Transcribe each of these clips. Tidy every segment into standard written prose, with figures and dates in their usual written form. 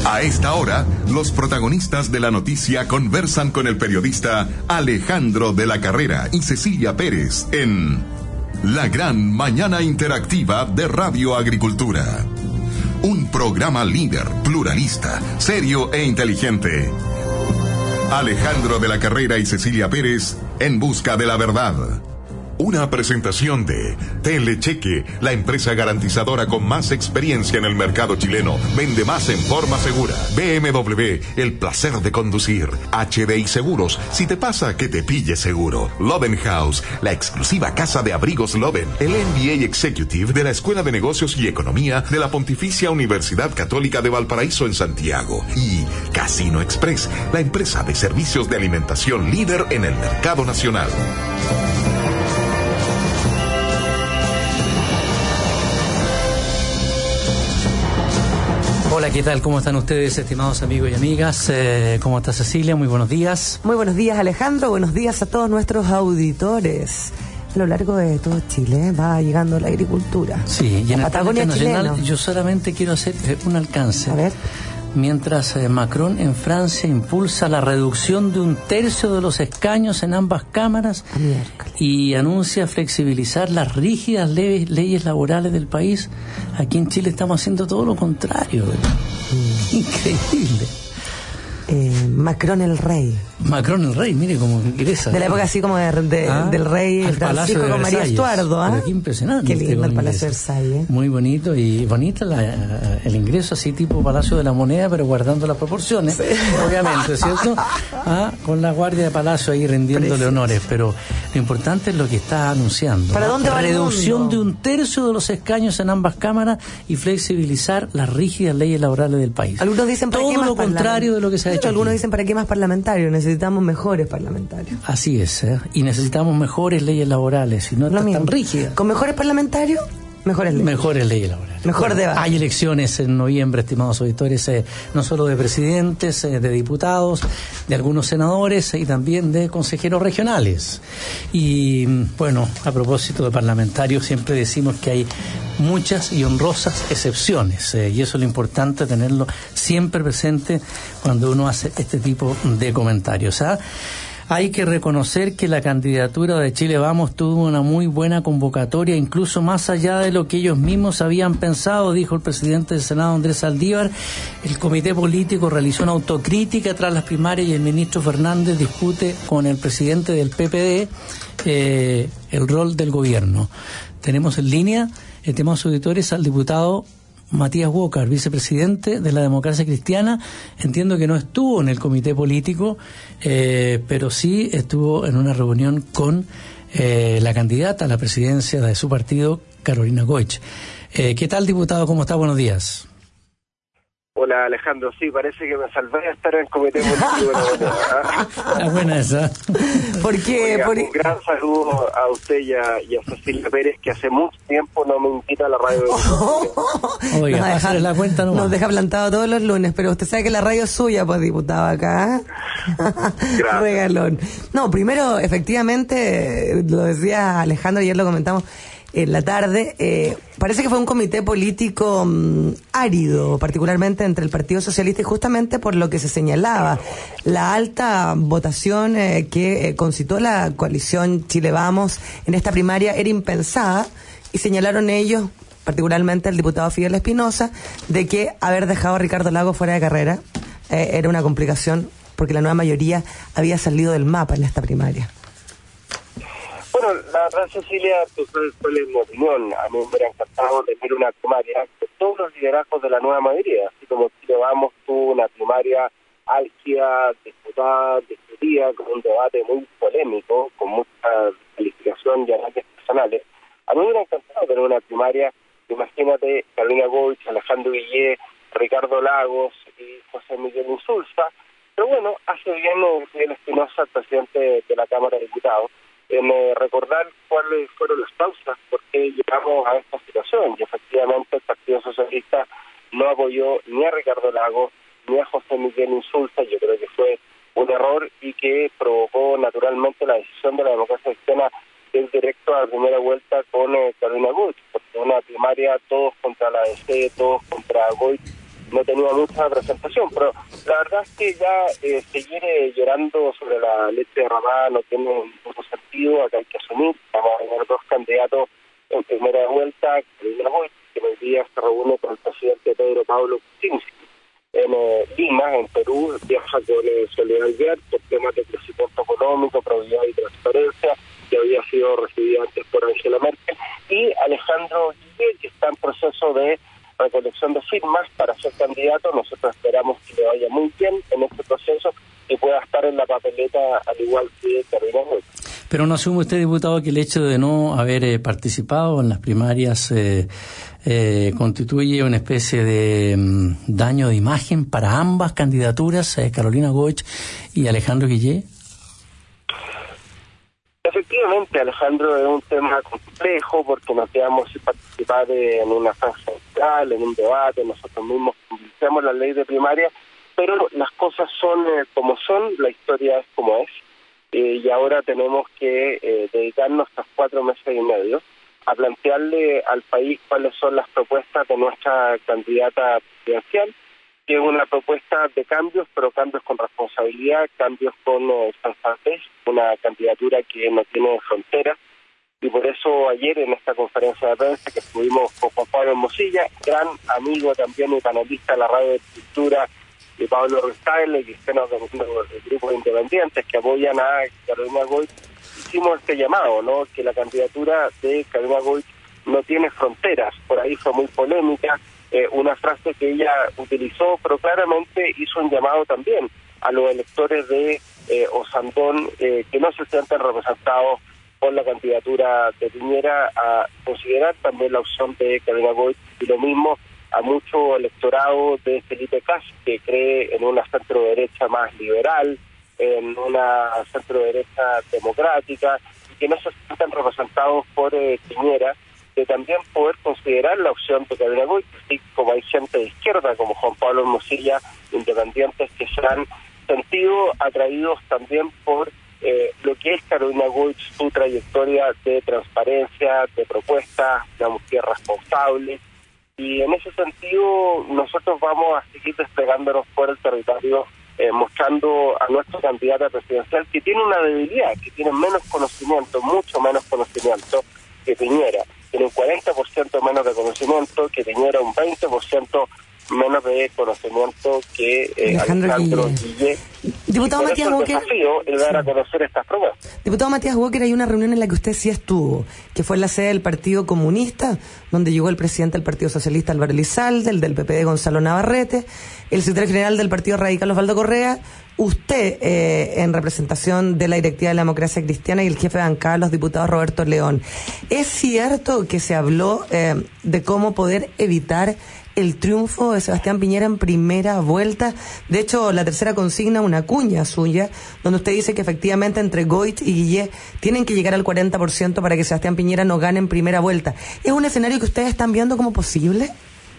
A esta hora, los protagonistas de la noticia conversan con el periodista Alejandro de la Carrera y Cecilia Pérez en La Gran Mañana Interactiva de Radio Agricultura. Un programa líder, pluralista, serio e inteligente. Alejandro de la Carrera y Cecilia Pérez en busca de la verdad. Una presentación de Telecheque, la empresa garantizadora con más experiencia en el mercado chileno. Vende más en forma segura. BMW, el placer de conducir. HDI Seguros, si te pasa, que te pille seguro. Loven House, la exclusiva casa de abrigos Loven. El MBA Executive de la Escuela de Negocios y Economía de la Pontificia Universidad Católica de Valparaíso en Santiago. Y Casino Express, la empresa de servicios de alimentación líder en el mercado nacional. Hola, ¿qué tal? ¿Cómo están ustedes, estimados amigos y amigas? ¿Cómo está Cecilia? Muy buenos días. Muy buenos días, Alejandro. Buenos días a todos nuestros auditores. A lo largo de todo Chile va llegando la agricultura. Sí, y en el plano internacional chileno. Yo solamente quiero hacer un alcance. A ver. Mientras Macron en Francia impulsa la reducción de 1/3 de los escaños en ambas cámaras y anuncia flexibilizar las rígidas leyes laborales del país, aquí en Chile estamos haciendo todo lo contrario. Increíble. Macron el rey. Macron el rey, mire cómo ingresa. De la época así como del rey Francisco con María Estuardo. Pero qué impresionante. Qué lindo el Palacio de Versalles. Muy bonito y bonita el ingreso así tipo Palacio de la Moneda, pero guardando las proporciones, sí. Obviamente, ¿cierto? Con la guardia de Palacio ahí rindiéndole honores, pero lo importante es lo que está anunciando. ¿Para dónde va el mundo? Reducción de 1/3 de los escaños en ambas cámaras y flexibilizar las rígidas leyes laborales del país. Algunos dicen para todo lo contrario de lo que se ha hecho. Algunos dicen para qué más parlamentarios, necesitamos mejores parlamentarios. Así es, y necesitamos mejores leyes laborales y no tan rígidas. Con mejores parlamentarios, mejores leyes. Mejores leyes laborales. Mejor debate. Hay elecciones en noviembre, estimados auditores, no solo de presidentes, de diputados, de algunos senadores y también de consejeros regionales. Y bueno, a propósito de parlamentarios, siempre decimos que hay muchas y honrosas excepciones, y eso es lo importante, tenerlo siempre presente cuando uno hace este tipo de comentarios. Hay que reconocer que la candidatura de Chile Vamos tuvo una muy buena convocatoria, incluso más allá de lo que ellos mismos habían pensado, dijo el presidente del Senado, Andrés Saldívar. El comité político realizó una autocrítica tras las primarias y el ministro Fernández discute con el presidente del PPD el rol del gobierno. Tenemos en línea, estimados auditores, al diputado Matías Walker, vicepresidente de la Democracia Cristiana. Entiendo que no estuvo en el comité político, pero sí estuvo en una reunión con la candidata a la presidencia de su partido, Carolina Goich. ¿Qué tal, diputado? ¿Cómo está? Buenos días. Hola, Alejandro. Sí, parece que me salvé de estar en el comité político. La buena esa. ¿Por qué? Oiga, un gran saludo a usted y a Cecilia Pérez, que hace mucho tiempo no me invita a la radio. Oiga, la cuenta nomás. Nos deja plantado todos los lunes, pero usted sabe que la radio es suya, pues, diputado, acá. Gracias. Regalón. No, primero, efectivamente, lo decía Alejandro, ayer lo comentamos en la tarde, parece que fue un comité político árido, particularmente entre el Partido Socialista, y justamente por lo que se señalaba, la alta votación que concitó la coalición Chile Vamos en esta primaria era impensada, y señalaron ellos, particularmente el diputado Fidel Espinosa, de que haber dejado a Ricardo Lagos fuera de carrera era una complicación, porque la nueva mayoría había salido del mapa en esta primaria. Bueno, la verdad, Cecilia, tú sabes cuál es mi opinión. A mí me hubiera encantado tener una primaria de todos los liderazgos de la nueva mayoría, así como Chile Vamos tuvo una primaria álgida, discutida, con un debate muy polémico, con mucha calificación y análisis personales. A mí me hubiera encantado tener una primaria, imagínate, Carolina Goich, Alejandro Guillé, Ricardo Lagos y José Miguel Insulza, pero bueno, hace bien Fidel Espinosa, el presidente de la Cámara de Diputados, en recordar cuáles fueron las causas por qué llegamos a esta situación. Y efectivamente el Partido Socialista no apoyó ni a Ricardo Lagos ni a José Miguel Insulza. Yo creo que fue un error y que provocó naturalmente la decisión de la Democracia Cristiana de ir directo a la primera vuelta con Carolina Goich, porque una primaria todos contra la DC, todos contra Goich, no tenía mucha representación, pero la verdad es que ya seguir llorando sobre la leche derramada no tiene ningún sentido. Acá hay que asumir, vamos a tener 2 candidatos en primera vuelta, Carolina Goich, que hoy día se reúne con el presidente Pedro Pablo Kuczynski en Lima, en Perú, viaja con Soledad Alvear por temas de crecimiento económico, probidad y transparencia, que había sido recibida antes por Angela Merkel, y Alejandro Guille, que está en proceso de recolección de firmas para ser candidato. Nosotros esperamos que le vaya muy bien en este proceso y pueda estar en la papeleta al igual que Carolina Goich. Pero ¿no asume usted, diputado, que el hecho de no haber participado en las primarias constituye una especie de daño de imagen para ambas candidaturas, Carolina Goich y Alejandro Guille? Efectivamente, Alejandro, es un tema complejo porque no quedamos sin participar en una fase central, en un debate. Nosotros mismos publicamos la ley de primaria, pero las cosas son como son, la historia es como es. Y ahora tenemos que dedicarnos estos 4 meses y medio a plantearle al país cuáles son las propuestas de nuestra candidata presidencial, que es una propuesta de cambios, pero cambios con responsabilidad, cambios con sensatez, una candidatura que no tiene fronteras. Y por eso ayer en esta conferencia de prensa que estuvimos con Juan Pablo Mosilla, gran amigo también y panelista de la Radio de Cultura, de Pablo Ruiz-Tagle, que estén organizando el grupo de independientes que apoyan a Carolina Goich, hicimos este llamado, ¿no? Que la candidatura de Carolina Goich no tiene fronteras. Por ahí fue muy polémica, una frase que ella utilizó, pero claramente hizo un llamado también a los electores de Osandón que no se sientan representados por la candidatura de Piñera, a considerar también la opción de Carolina Goich, y lo mismo a mucho electorado de Felipe Kast, que cree en una centro-derecha más liberal, en una centro-derecha democrática, y que no se sientan representados por Piñera, de también poder considerar la opción de Carolina Goich, así como hay gente de izquierda, como Juan Pablo Mosilla, independientes, que se han sentido atraídos también por lo que es Carolina Goich, su trayectoria de transparencia, de propuestas, digamos, que es responsable. Y en ese sentido nosotros vamos a seguir desplegándonos por el territorio, mostrando a nuestra candidata presidencial que tiene una debilidad, que tiene menos conocimiento, mucho menos conocimiento que Piñera. Tiene un 40% menos de conocimiento que Piñera, un 20% menos de conocimiento que Alejandro Guille. Diputado Matías Walker, el desafío es dar a conocer estas propuestas. Diputado Matías Walker, hay una reunión en la que usted sí estuvo, que fue en la sede del Partido Comunista, donde llegó el presidente del Partido Socialista Álvaro Elizalde, el del PPD Gonzalo Navarrete, el secretario general del Partido Radical Osvaldo Correa, usted en representación de la directiva de la democracia cristiana y el jefe de bancada, los diputados Roberto León. ¿Es cierto que se habló de cómo poder evitar el triunfo de Sebastián Piñera en primera vuelta? De hecho, la tercera consigna, una cuña suya, donde usted dice que efectivamente entre Goich y Guille tienen que llegar al 40% para que Sebastián Piñera no gane en primera vuelta. ¿Es un escenario que ustedes están viendo como posible?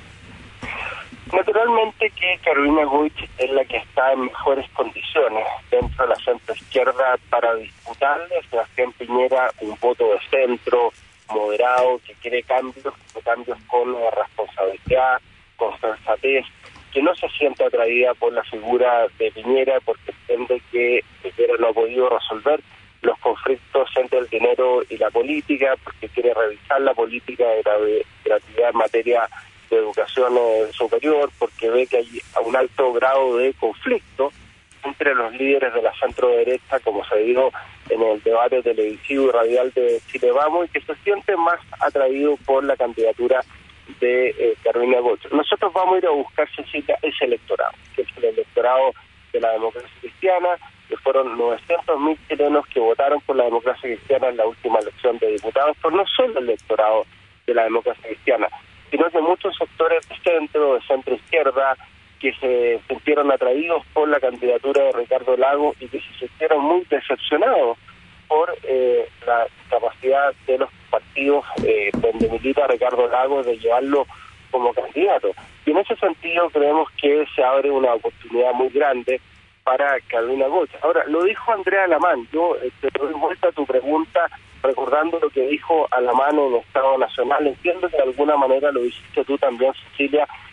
Naturalmente que Carolina Goich es la que está en mejores condiciones dentro de la centro-izquierda para disputarle a Sebastián Piñera un voto de centro, moderado, que quiere cambios con responsabilidad, con sensatez, que no se siente atraída por la figura de Piñera porque entiende que Piñera no ha podido resolver los conflictos entre el dinero y la política, porque quiere revisar la política de gratuidad en materia de educación superior, porque ve que hay un alto grado de conflicto entre los líderes de la centro derecha, como se dijo en el debate televisivo y radial de Chile Vamos, y que se siente más atraído por la candidatura de Carolina Goich. Nosotros vamos a ir a buscar, Cecilia, ese electorado, que es el electorado de la democracia cristiana, que fueron 900.000 chilenos que votaron por la democracia cristiana en la última elección de diputados, pero no solo el electorado de la democracia cristiana, sino que muchos sectores de centro izquierda, que se sintieron atraídos por la candidatura de Ricardo Lagos y que se sintieron muy decepcionados por la capacidad de los partidos donde milita Ricardo Lagos de llevarlo como candidato. Y en ese sentido creemos que se abre una oportunidad muy grande para Carolina Goich. Ahora, lo dijo Andrea Alamán, yo te doy vuelta a tu pregunta recordando lo que dijo Alamán en Estado Nacional. Entiendo que de alguna manera lo dijiste tú también, Cecilia,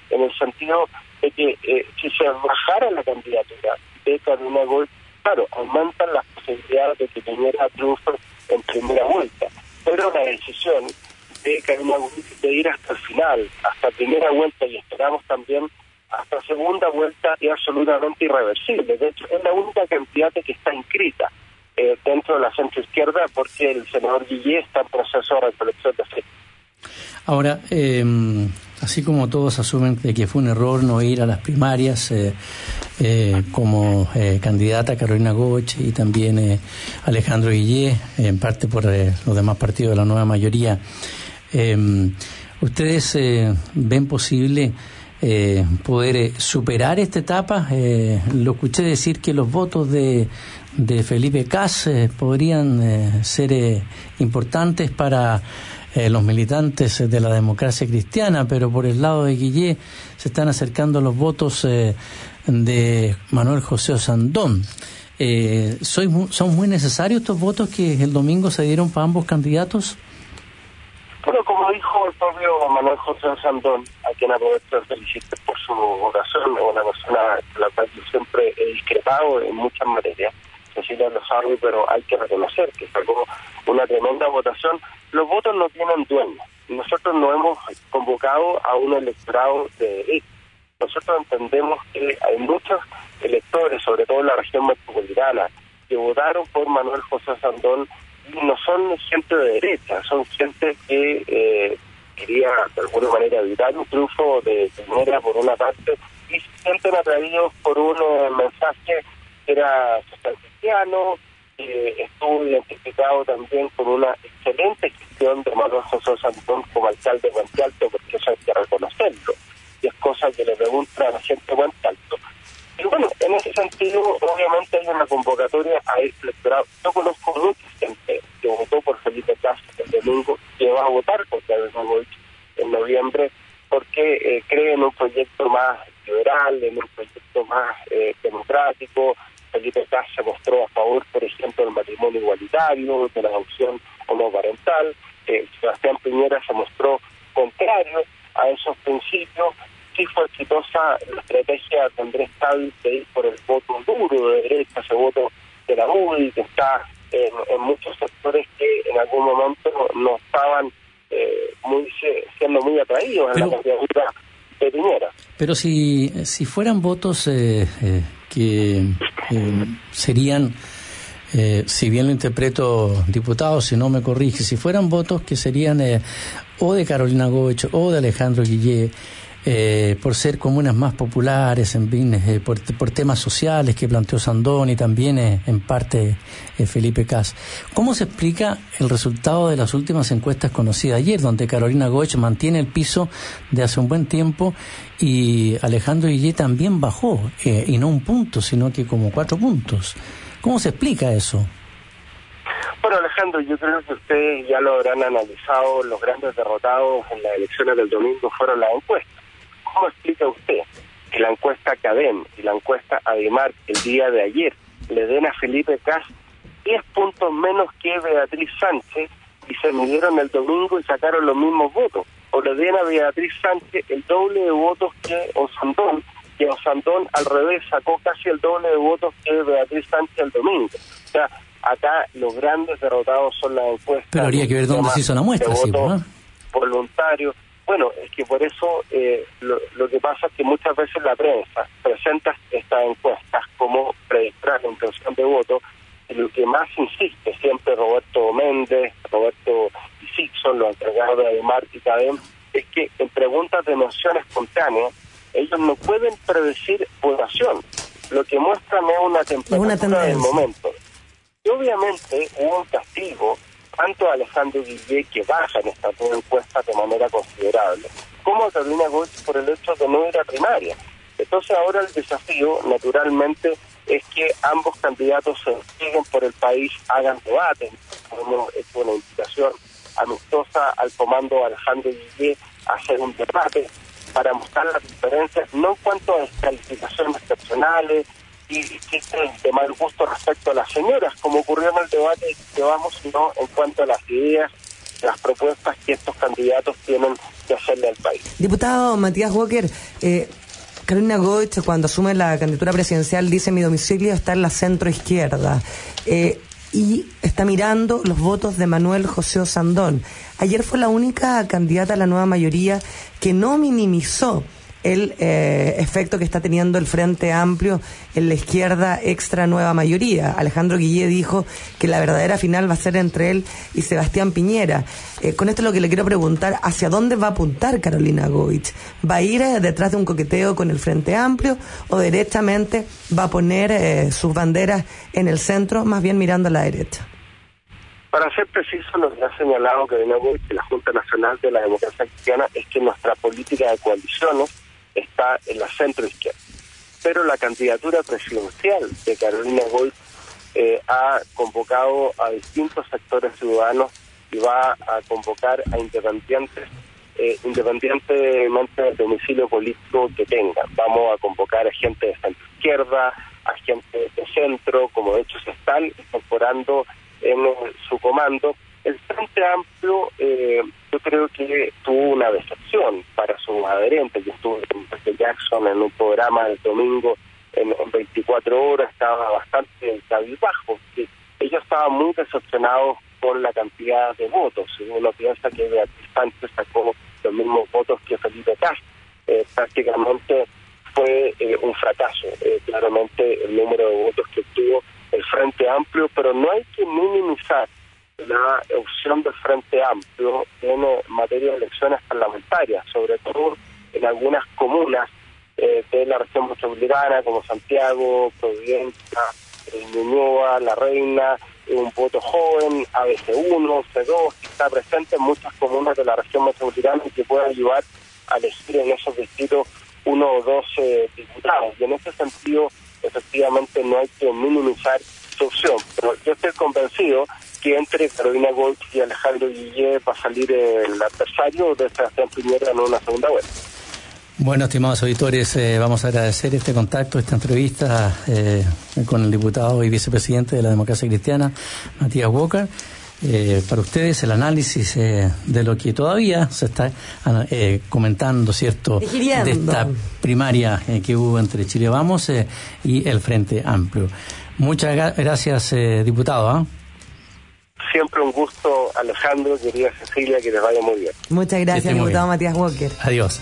en el sentido de que si se bajara la candidatura de Carolina Goich, claro, aumentan las posibilidades de que Piñera triunfe en primera vuelta, pero la decisión de Carolina Goich de ir hasta el final, hasta primera vuelta, y esperamos también hasta segunda vuelta, es absolutamente irreversible. De hecho, es la única candidata que está inscrita dentro de la centroizquierda, porque el senador Guillé está en proceso de recolección de firmas. Ahora, así como todos asumen de que fue un error no ir a las primarias como candidata Carolina Goich y también Alejandro Guillé, en parte por los demás partidos de la nueva mayoría, ¿ustedes ven posible poder superar esta etapa? Lo escuché decir que los votos de Felipe Kast podrían ser importantes para los militantes de la democracia cristiana, pero por el lado de Guillé se están acercando los votos de Manuel José Osandón. ¿Son muy necesarios estos votos que el domingo se dieron para ambos candidatos? Bueno, como dijo el propio Manuel José Osandón, a quien aprovecho de felicitar por su votación, una persona con la cual yo siempre he discrepado en muchas materias, Cecilia lo sabe, pero hay que reconocer que sacó una tremenda votación. Los votos no tienen dueño. Nosotros no hemos convocado a un electorado de derecha. Nosotros entendemos que hay muchos electores, sobre todo en la región metropolitana, que votaron por Manuel José Osandón y no son gente de derecha, son gente que quería de alguna manera evitar un triunfo de Piñera por una parte, y se sienten atraídos por un mensaje que era social cristiano, estuvo identificado también con una excelente gestión de Manuel José Osandón como alcalde de Puente Alto, porque eso hay que reconocerlo, y es cosa que le pregunta a la gente de Puente Alto. Y bueno, en ese sentido, obviamente hay una convocatoria a este electorado. Yo conozco mucha gente que votó por Felipe Kast el domingo, que va a votar por Carolina Goich en noviembre, porque cree en un proyecto más liberal, en un proyecto más democrático. Felipe Kast se mostró a favor, por ejemplo, del matrimonio igualitario, de la adopción homoparental. Sebastián Piñera se mostró contrario a esos principios. Sí fue exitosa la estrategia de Andrés Cádiz de ir por el voto duro de derecha, ese voto de la UDI, que está en muchos sectores que en algún momento no estaban siendo muy atraídos en la candidatura de Piñera. Pero si fueran votos que serían, si bien lo interpreto, diputado, si no me corrige, si fueran votos que serían o de Carolina Goich o de Alejandro Guillé, por ser comunas más populares, en fin, por temas sociales que planteó Osandón y también en parte Felipe Kast. ¿Cómo se explica el resultado de las últimas encuestas conocidas ayer, donde Carolina Goich mantiene el piso de hace un buen tiempo y Alejandro Guillé también bajó, y no un punto, sino que como 4 puntos? ¿Cómo se explica eso? Bueno, Alejandro, yo creo que ustedes ya lo habrán analizado. Los grandes derrotados en las elecciones del domingo fueron las encuestas. ¿Cómo explica usted que la encuesta Cadem y la encuesta Adimar el día de ayer le den a Felipe Kast 10 puntos menos que Beatriz Sánchez y se midieron el domingo y sacaron los mismos votos? O le den a Beatriz Sánchez el doble de votos que Osandón al revés sacó casi el doble de votos que Beatriz Sánchez el domingo. O sea, acá los grandes derrotados son las encuestas. Pero habría que ver dónde se hizo la muestra, sí, ¿no? Voluntario. Bueno, es que por eso lo que pasa es que muchas veces la prensa presenta estas encuestas como predictar la intención de voto, y lo que más insiste siempre Roberto Méndez, Roberto Sixon, los encargados de Adimar y Cadem, es que en preguntas de mención espontánea ellos no pueden predecir votación. Lo que muestran es una temperatura del momento. Y obviamente hubo un castigo tanto a Alejandro Guillé, que baja en estas dos encuestas de manera considerable, como a Carolina Goich por el hecho de no ir a primaria. Entonces ahora el desafío, naturalmente, es que ambos candidatos se siguen por el país, hagan debates. Hemos hecho una invitación amistosa al comando Alejandro Guillé a hacer un debate para mostrar las diferencias, no en cuanto a descalificaciones personales y chistes de mal gusto respecto a las señoras, como ocurrió en el debate que llevamos, sino en cuanto a las ideas las propuestas que estos candidatos tienen que hacerle al país. Diputado Matías Walker, Carolina Goich, cuando asume la candidatura presidencial, dice: mi domicilio está en la centroizquierda, y está mirando los votos de Manuel José Osandón. Ayer fue la única candidata a la nueva mayoría que no minimizó el efecto que está teniendo el Frente Amplio en la izquierda extra nueva mayoría. Alejandro Guillé dijo que la verdadera final va a ser entre él y Sebastián Piñera. Con esto es lo que le quiero preguntar: ¿hacia dónde va a apuntar Carolina Goich? ¿Va a ir detrás de un coqueteo con el Frente Amplio o derechamente va a poner sus banderas en el centro, más bien mirando a la derecha? Para ser preciso, lo que ha señalado Carolina Goich y la Junta Nacional de la Democracia Cristiana es que nuestra política de coaliciones está en la centroizquierda. Pero la candidatura presidencial de Carolina Goich ha convocado a distintos sectores ciudadanos y va a convocar a independientes, independientemente del domicilio político que tengan. Vamos a convocar a gente de centroizquierda, a gente de centro, como de hecho se están incorporando en su comando. El Frente Amplio, yo creo que tuvo una decepción para sus adherentes. Yo estuve con Pepe Jackson en un programa el domingo en 24 horas, estaba bastante cabizbajo. Ellos estaban muy decepcionados con la cantidad de votos. Uno piensa que Beatriz Sánchez sacó los mismos votos que Felipe Cas. Prácticamente fue un fracaso, claramente, el número de votos que obtuvo el Frente Amplio, pero no hay que minimizar la opción del Frente Amplio en materia de elecciones parlamentarias, sobre todo en algunas comunas de la región metropolitana como Santiago, Providencia, Ñuñoa, La Reina, un voto joven, ABC1, C2, que está presente en muchas comunas de la región metropolitana y que puede ayudar a elegir en esos distritos 1 o 2 diputados. Y en ese sentido, efectivamente, no hay que minimizar su opción. Pero yo estoy convencido que entre Carolina Goich y Alejandro Guillé va a salir el adversario de Sebastián Piñera en una segunda vuelta. Bueno, estimados auditores, vamos a agradecer este contacto, esta entrevista con el diputado y vicepresidente de la Democracia Cristiana, Matías Walker. Para ustedes el análisis de lo que todavía se está comentando, ¿cierto?, de esta primaria que hubo entre Chile Vamos y el Frente Amplio. Muchas gracias, diputado. Siempre un gusto, Alejandro, querida Cecilia, que les vaya muy bien. Muchas gracias, diputado Matías Walker. Adiós.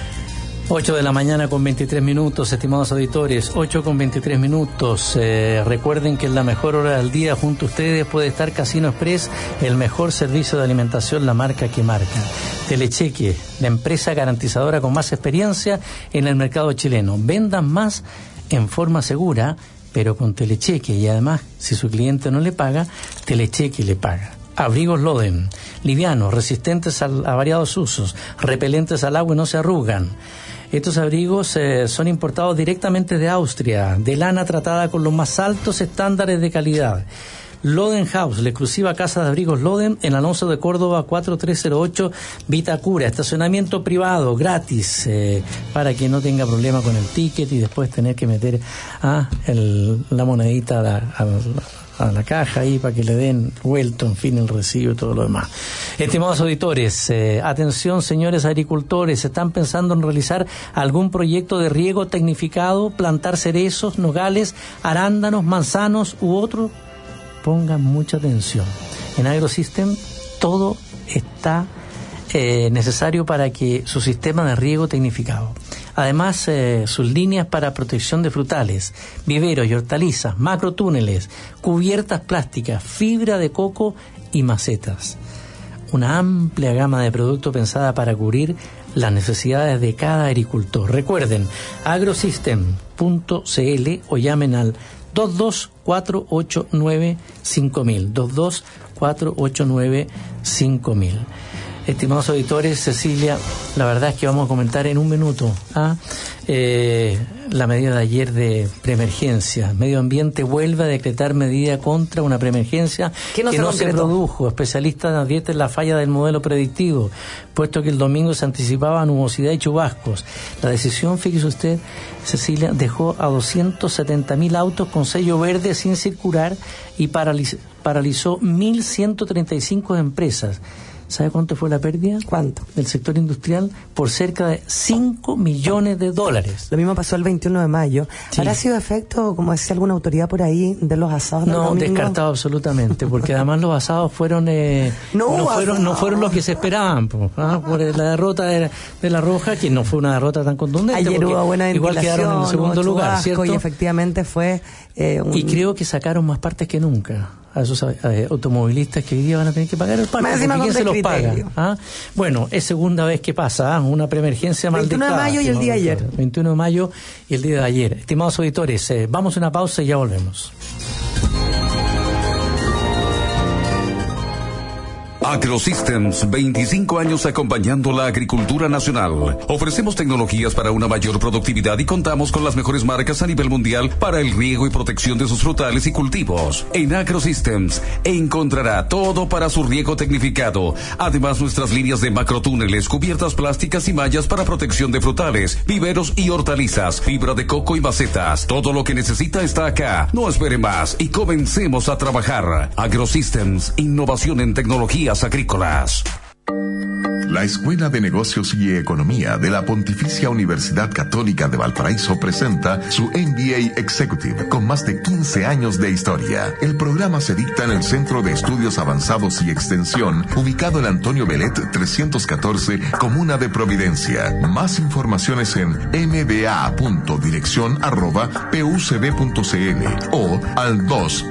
8 de la mañana con 23 minutos, estimados auditores, 8 con 23 minutos. Recuerden que en la mejor hora del día junto a ustedes puede estar Casino Express, el mejor servicio de alimentación, la marca que marca. Telecheque, la empresa garantizadora con más experiencia en el mercado chileno. Vendan más en forma segura, pero con Telecheque, y además, si su cliente no le paga, Telecheque le paga. Abrigos Loden, livianos, resistentes a variados usos, repelentes al agua y no se arrugan. Estos abrigos son importados directamente de Austria, de lana tratada con los más altos estándares de calidad. Loden House, la exclusiva casa de abrigos Loden, en Alonso de Córdoba 4308, Vitacura. Estacionamiento privado, gratis, para que no tenga problema con el ticket y después tener que meter la monedita a la caja ahí para que le den vuelto, en fin, el recibo y todo lo demás. Estimados auditores, atención, señores agricultores, ¿están pensando en realizar algún proyecto de riego tecnificado, plantar cerezos, nogales, arándanos, manzanos u otro? Pongan mucha atención. En AgroSystem todo está necesario para que su sistema de riego tecnificado. Además, sus líneas para protección de frutales, viveros y hortalizas, macrotúneles, cubiertas plásticas, fibra de coco y macetas. Una amplia gama de productos pensada para cubrir las necesidades de cada agricultor. Recuerden, agrosystem.cl o llamen al 22-489-5000. 22-489-5000. Estimados auditores, Cecilia, la verdad es que vamos a comentar en un minuto la medida de ayer de preemergencia. Medio Ambiente vuelve a decretar medida contra una preemergencia que no se produjo. Especialistas advierten la falla del modelo predictivo, puesto que el domingo se anticipaban nubosidad y chubascos. La decisión, fíjese usted, Cecilia, dejó a 270.000 autos con sello verde sin circular y paralizó 1.135 empresas. ¿Sabe cuánto fue la pérdida? ¿Cuánto? Del sector industrial por cerca de $5 millones. Lo mismo pasó el 21 de mayo. Sí. ¿Habrá sido efecto, como decía alguna autoridad por ahí, de los asados? No, descartado absolutamente, porque además los asados fueron no fueron los que se esperaban, por la derrota de La Roja, que no fue una derrota tan contundente. Ayer hubo buena igual quedaron en el segundo lugar, ¿cierto? Y efectivamente fue y creo que sacaron más partes que nunca a esos automovilistas que hoy día van a tener que pagar el parque, porque ¿quién se los paga? Bueno, es segunda vez que pasa, una preemergencia maldita. 21 de mayo y el día de ayer. 21 de mayo y el día de ayer. Estimados auditores, vamos a una pausa y ya volvemos. AgroSystems, 25 años acompañando la agricultura nacional. Ofrecemos tecnologías para una mayor productividad y contamos con las mejores marcas a nivel mundial para el riego y protección de sus frutales y cultivos. En AgroSystems encontrará todo para su riego tecnificado. Además, nuestras líneas de macrotúneles, cubiertas plásticas y mallas para protección de frutales, viveros y hortalizas, fibra de coco y macetas. Todo lo que necesita está acá. No espere más y comencemos a trabajar. AgroSystems, innovación en tecnologías agrícolas. La Escuela de Negocios y Economía de la Pontificia Universidad Católica de Valparaíso presenta su MBA Executive con más de 15 años de historia. El programa se dicta en el Centro de Estudios Avanzados y Extensión, ubicado en Antonio Belet 314, Comuna de Providencia. Más informaciones en mba.dirección@pucb.cl o al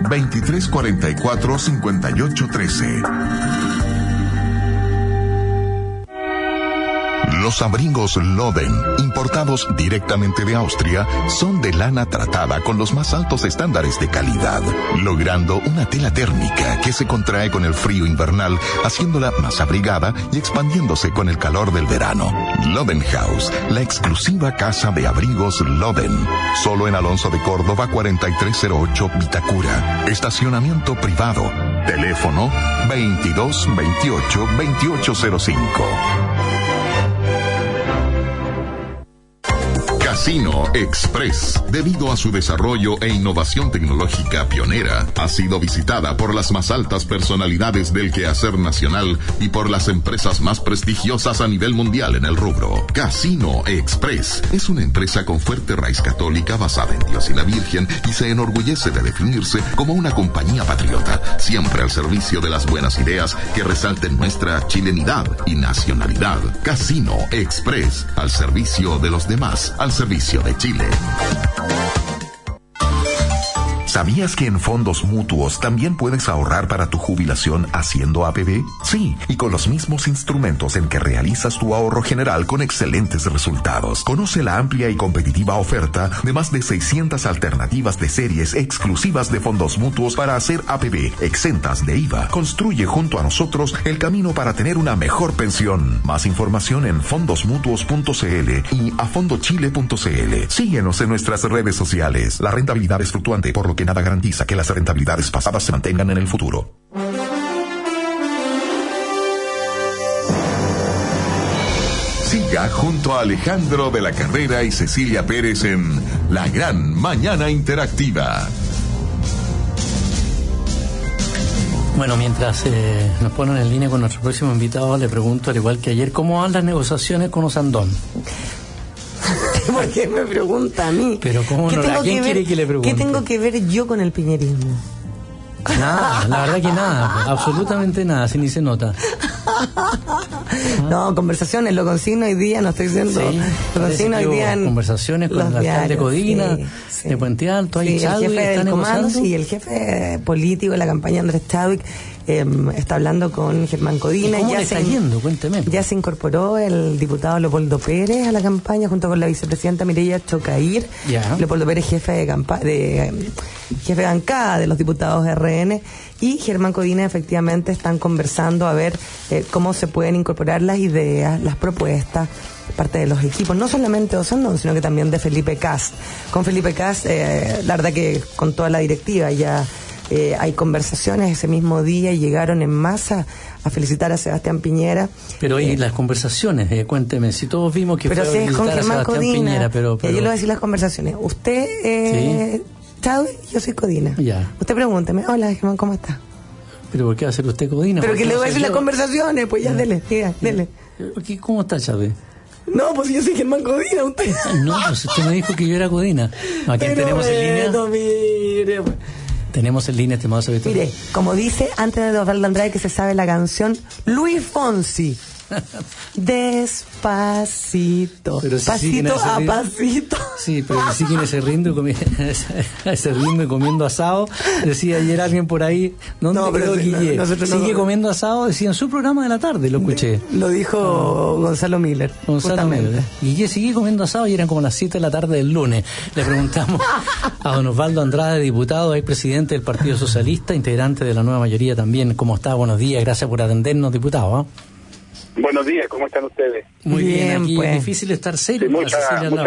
2-2344-5813. Los abrigos Loden, importados directamente de Austria, son de lana tratada con los más altos estándares de calidad, logrando una tela térmica que se contrae con el frío invernal, haciéndola más abrigada y expandiéndose con el calor del verano. Loden House, la exclusiva casa de abrigos Loden. Solo en Alonso de Córdoba 4308 Vitacura. Estacionamiento privado. Teléfono 2228-2805. Casino Express, debido a su desarrollo e innovación tecnológica pionera, ha sido visitada por las más altas personalidades del quehacer nacional y por las empresas más prestigiosas a nivel mundial en el rubro. Casino Express es una empresa con fuerte raíz católica basada en Dios y la Virgen y se enorgullece de definirse como una compañía patriota, siempre al servicio de las buenas ideas que resalten nuestra chilenidad y nacionalidad. Casino Express, al servicio de los demás, al servicio de Chile. ¿Sabías que en fondos mutuos también puedes ahorrar para tu jubilación haciendo APB? Sí, y con los mismos instrumentos en que realizas tu ahorro general con excelentes resultados. Conoce la amplia y competitiva oferta de más de 600 alternativas de series exclusivas de fondos mutuos para hacer APB, exentas de IVA. Construye junto a nosotros el camino para tener una mejor pensión. Más información en fondosmutuos.cl y afondochile.cl. Síguenos en nuestras redes sociales. La rentabilidad es fluctuante, por lo que nada garantiza que las rentabilidades pasadas se mantengan en el futuro. Siga junto a Alejandro de la Carrera y Cecilia Pérez en La Gran Mañana Interactiva. Bueno, mientras nos ponen en línea con nuestro próximo invitado, le pregunto, al igual que ayer, ¿cómo van las negociaciones con Osandón? ¿Por qué me pregunta a mí? Pero ¿cómo no? ¿A quién quiere que le pregunte? ¿Qué tengo que ver yo con el piñerismo? Nada, la verdad que nada, absolutamente nada, si ni se nota. No, conversaciones, lo consigno hoy día, no estoy diciendo. Sí, lo consigno hoy día en conversaciones con el alcalde de Codina, sí. de Puente Alto, ahí sí, el jefe del comando, negociando. sí, el jefe político de la campaña, Andrés Chadwick, está hablando con Germán Codina. ¿Y cómo le está yendo? Cuénteme. Ya se incorporó el diputado Leopoldo Pérez a la campaña junto con la vicepresidenta Mireya Chocair. Ya. Leopoldo Pérez, jefe de bancada de los diputados RN, y Germán Codina efectivamente están conversando a ver cómo se pueden incorporar las ideas, las propuestas, parte de los equipos, no solamente de Osandón, sino que también de Felipe Kast. Con Felipe Kast, la verdad que con toda la directiva ya hay conversaciones ese mismo día y llegaron en masa a felicitar a Sebastián Piñera. Pero y las conversaciones, cuénteme, si todos vimos que pero fue si a es con visitar a Germán Sebastián Codina, Piñera, pero... yo le voy a decir las conversaciones. Usted, ¿Sí? Chávez, yo soy Codina. Ya. Usted pregúnteme, hola Germán, ¿cómo está? ¿Pero por qué va a ser usted Codina? Pero que le voy a decir las conversaciones, pues ya, dele. ¿Cómo está, Chávez? No, pues yo soy Germán Codina, usted. No, pues usted me dijo que yo era Codina. ¿A quién tenemos en línea? Mire. Tenemos en línea, estimado auditor. Mire, como dice antes de Osvaldo Andrade que se sabe la canción, Luis Fonsi. Despacito, pero si pasito a pasito. Sí, pero si siguen ese ritmo y comiendo asado. Decía ayer alguien por ahí, ¿dónde quedó Guille? Sigue comiendo asado, decía en su programa de la tarde, lo escuché. Lo dijo Gonzalo Miller. Gonzalo Miller. Guille sigue comiendo asado y eran como las 7 de la tarde del lunes. Le preguntamos a don Osvaldo Andrade, diputado, expresidente del Partido Socialista, integrante de la nueva mayoría también. ¿Cómo está? Buenos días, gracias por atendernos, diputado. Buenos días, ¿cómo están ustedes? Muy bien, aquí pues. Es difícil estar serio. Sí, mucha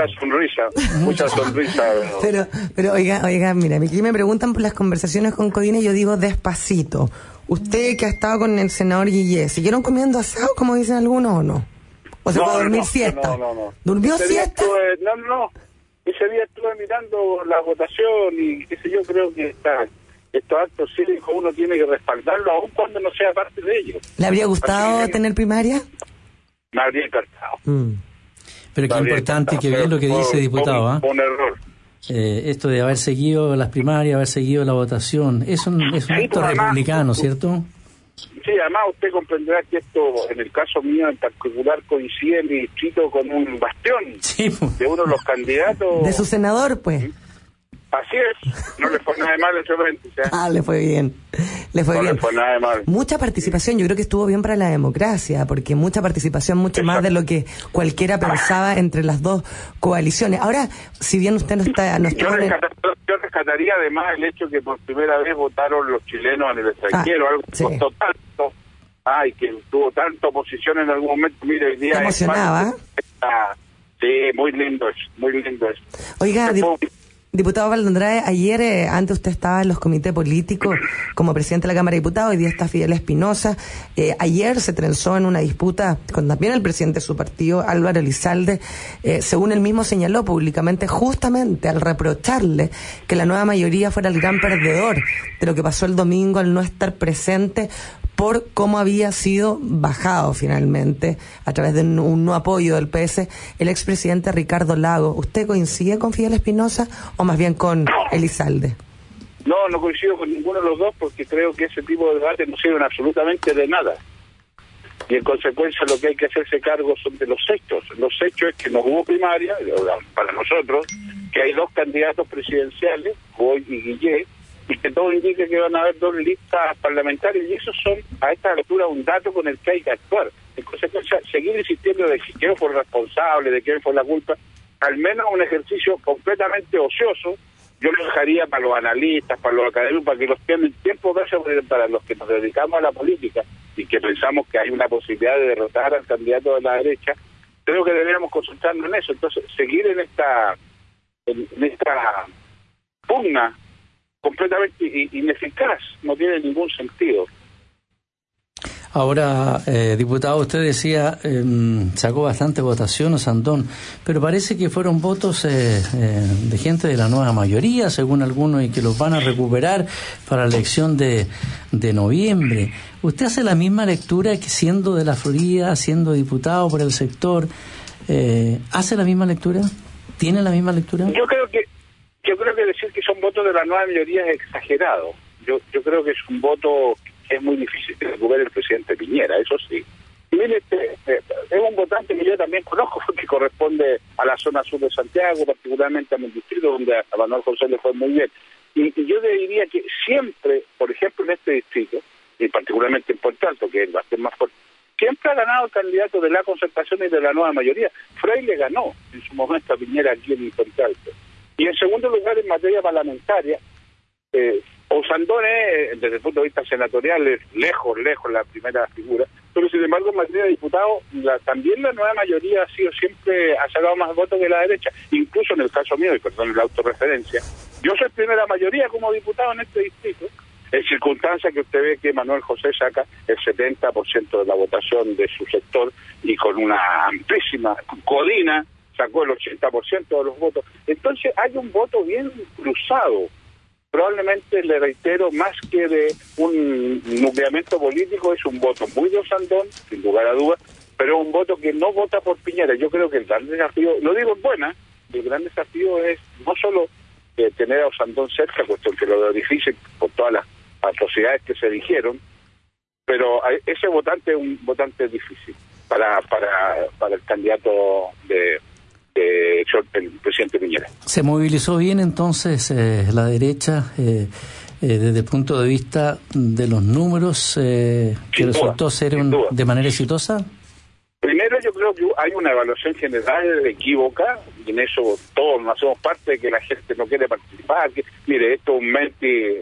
sonrisa. Pero oiga, mira, aquí me preguntan por las conversaciones con Codina y yo digo despacito. Usted que ha estado con el senador Guille, ¿siguieron comiendo asado, como dicen algunos, o no? ¿O se fue a dormir siesta? No. ¿Durmió ese siesta? No. Ese día estuve mirando la votación y qué sé yo, creo que estos actos cívicos uno tiene que respaldarlo aun cuando no sea parte de ellos. ¿Le habría gustado tener primaria? Me habría encantado. Pero qué importante que bien lo que dice, diputado. Un error. Esto de haber seguido las primarias, haber seguido la votación, es un acto republicano, ¿cierto? Sí, además usted comprenderá que esto, en el caso mío en particular, coincide en mi distrito con un bastión de uno de los candidatos. De su senador, pues. Así es, no le fue nada de mal en ese momento. Le fue bien. Le fue nada de mal. Mucha participación, yo creo que estuvo bien para la democracia, porque mucha participación, mucho más de lo que cualquiera pensaba entre las dos coaliciones. Ahora, si bien usted no está... Yo rescataría además el hecho que por primera vez votaron los chilenos en el extranjero, algo que costó tanto, y que tuvo tanta oposición en algún momento. Mire, hoy día... ¿Te emocionaba? Sí, muy lindo eso. Oiga, diputado Osvaldo Andrade, ayer antes usted estaba en los comités políticos como presidente de la Cámara de Diputados, hoy día está Fidel Espinosa. Ayer se trenzó en una disputa con también el presidente de su partido, Álvaro Elizalde, según él mismo señaló públicamente, justamente al reprocharle que la nueva mayoría fuera el gran perdedor de lo que pasó el domingo al no estar presente por cómo había sido bajado finalmente, a través de un no apoyo del PS, el expresidente Ricardo Lagos. ¿Usted coincide con Fidel Espinosa o más bien con Elizalde? No coincido con ninguno de los dos porque creo que ese tipo de debate no sirven absolutamente de nada. Y en consecuencia lo que hay que hacerse cargo son de los hechos. Los hechos es que no hubo primaria, para nosotros, que hay dos candidatos presidenciales, Boy y Guille, y que todo indica que van a haber dos listas parlamentarias, y eso son a esta altura un dato con el que hay que actuar. En consecuencia, seguir insistiendo de quién fue el responsable, de quién fue la culpa, al menos un ejercicio completamente ocioso, yo lo dejaría para los analistas, para los académicos, para que los tienen tiempo para los que nos dedicamos a la política y que pensamos que hay una posibilidad de derrotar al candidato de la derecha. Creo que deberíamos concentrarnos en eso. Entonces, seguir en esta pugna completamente ineficaz, no tiene ningún sentido. Ahora, diputado, usted decía, sacó bastante votación Osandón, pero parece que fueron votos de gente de la nueva mayoría, según algunos, y que los van a recuperar para la elección de noviembre. ¿Usted hace la misma lectura que siendo de la Florida, siendo diputado por el sector, hace la misma lectura? ¿Tiene la misma lectura? Yo creo que decir que son votos de la nueva mayoría es exagerado. Yo creo que es un voto que es muy difícil que recupere el presidente Piñera, eso sí. Y mire, es un votante que yo también conozco porque corresponde a la zona sur de Santiago, particularmente a mi distrito, donde a Manuel José le fue muy bien. Y yo le diría que siempre, por ejemplo, en este distrito, y particularmente en Puerto Alto, que es el bastión más fuerte, siempre ha ganado el candidato de la concertación y de la nueva mayoría. Frey le ganó en su momento a Piñera aquí en Puerto Alto. Y en segundo lugar, en materia parlamentaria, Osandón es, desde el punto de vista senatorial, es lejos la primera figura, pero sin embargo en materia de diputados, también la nueva mayoría ha sacado más votos que la derecha, incluso en el caso mío, y perdón la autorreferencia, yo soy primera mayoría como diputado en este distrito, en circunstancias que usted ve que Manuel José saca el 70% de la votación de su sector, y con una amplísima Codina sacó el 80% de los votos. Entonces hay un voto bien cruzado probablemente, le reitero, más que de un nucleamiento político, es un voto muy de Osandón, sin lugar a dudas, pero un voto que no vota por Piñera. Yo creo que el gran desafío, lo digo en buena, el gran desafío es no solo tener a Osandón cerca, puesto que lo veo difícil por todas las atrocidades que se dijeron, pero ese votante es un votante difícil para el candidato el presidente Piñera. ¿Se movilizó bien entonces la derecha desde el punto de vista de los números que resultó ser de manera exitosa? Primero, yo creo que hay una evaluación general equívoca, y en eso todos nos hacemos parte de que la gente no quiere participar. Mire, esto es un menti